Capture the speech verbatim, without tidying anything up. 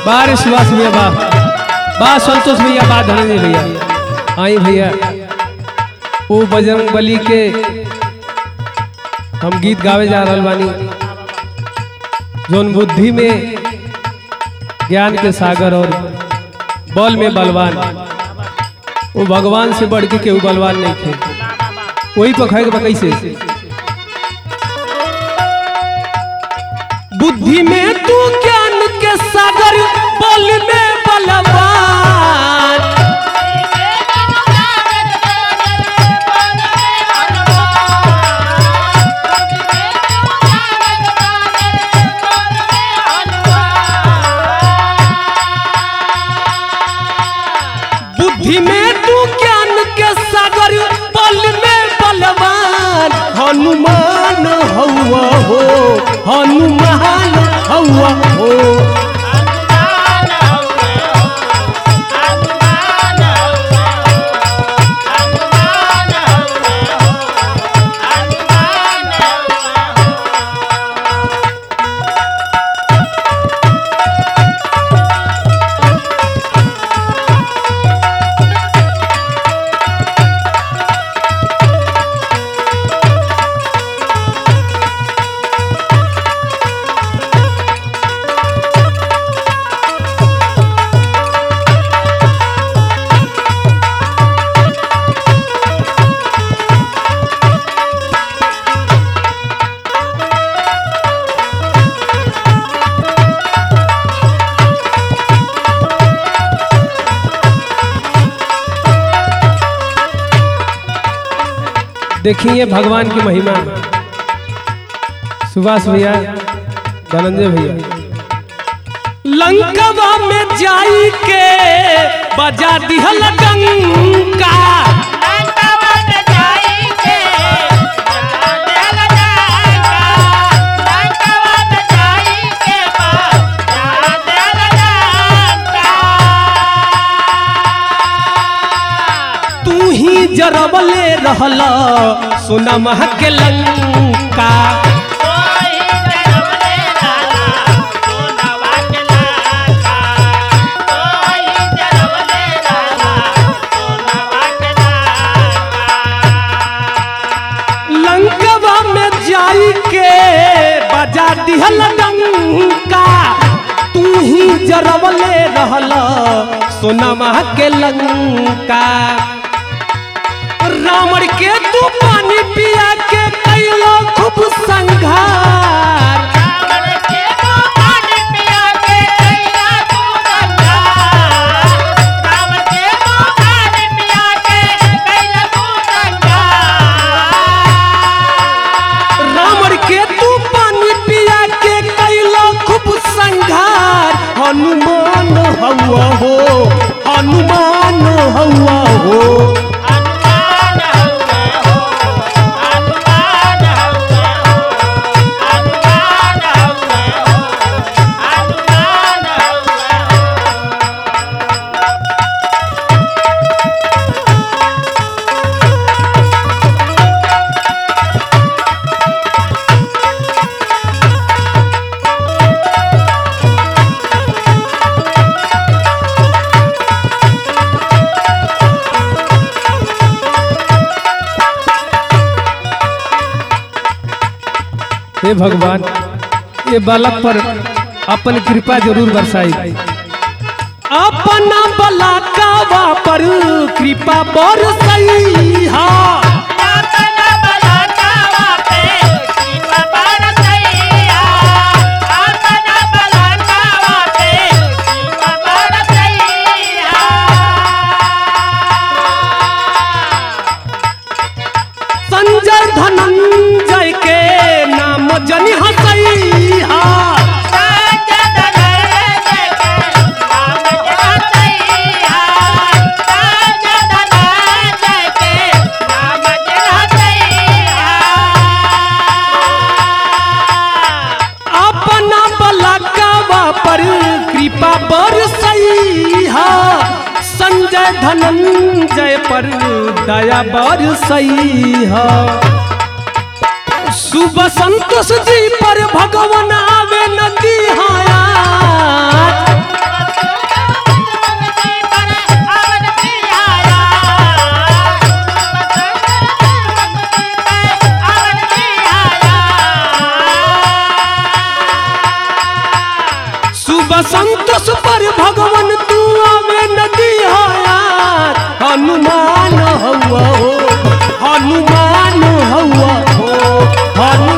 बार सुभाष भैया बा बा संतोष भैया बा धनंजय भैया आई भैया वो बजरंग बली के हम गीत गावे जा रहल बानी जोन बुद्धि में ज्ञान के सागर और बल में बलवान वो भगवान से बढ़ के केहू बलवान नहीं थे। वही तो खाए कैसे बुद्धि में तू ज्ञान के सागर बल में बलवान बुद्धि में तू ज्ञान के सागर बल में बलवान हनुमान हौवा हो हनुमान हौवा हो देखिए भगवान की महिमा सुभाष भैया धनंजय भैया लंका में जाई के बजा दिहल डंका तू ही जरबले रहला सुना मह के लंका लंकवा में जाई के बजा दिहल डंका तू ही जरबले रहला सुना मह के लंका रावण के तू पानी पिया के कैलो खूब संघार रावण के तू पानी पिया के कैला खूब संघार रावण के तू पानी पिया के कैला खूब संघार रावण के तू पानी पिया के कैलो खूब संघार हनुमान हौवा हो हनुमान हौवा हो हे भगवान ये बालक पर अपन कृपा जरूर बरसाई अपना बलाकावा पर कृपा बरसाई हा अपना बलाकावा पे कृपा बरसाई हा अपना बलाकावा पे कृपा बरसाई हा संजय धनंजय के जनी हसई हा संजय धनंजय के नाम हसई हा संजय धनंजय के नाम हसई हा अपना बलकावा पर कृपा बरसई हा संजय धनंजय पर दया बरसई हा सुबह संतोष जी पर भगवान आवे नदी हाया हनु